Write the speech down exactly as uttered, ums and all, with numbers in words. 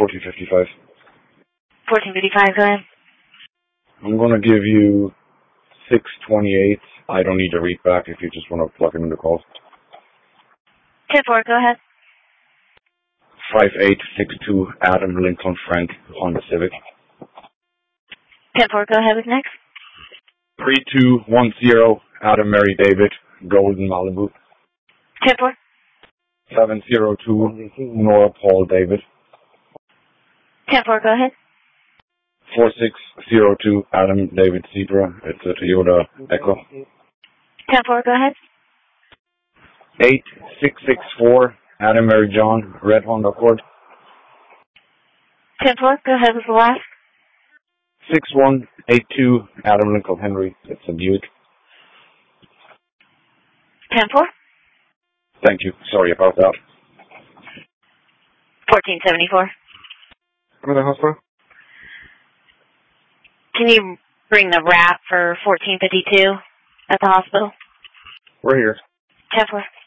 fourteen fifty-five. fourteen fifty-five, go ahead. I'm going to give you six twenty-eight. I don't need to read back if you just want to plug him in the call. ten four, go ahead. five eight six two, Adam Lincoln Frank, Honda Civic. ten four, go ahead with next. three two one zero, Adam Mary David, Golden Malibu. ten four. seven zero two, Nora Paul David. ten four, go ahead. four six zero two, Adam David Zebra. It's a Toyota Echo. ten four, go ahead. eight six six four, Adam Mary John, Red Honda Accord. ten four, go ahead with the last. six one eight two, Adam Lincoln Henry. It's a Buick. ten four. Thank you. Sorry about that. fourteen seventy-four. Come to the hospital? Can you bring the wrap for fourteen fifty-two at the hospital? We're here. ten four.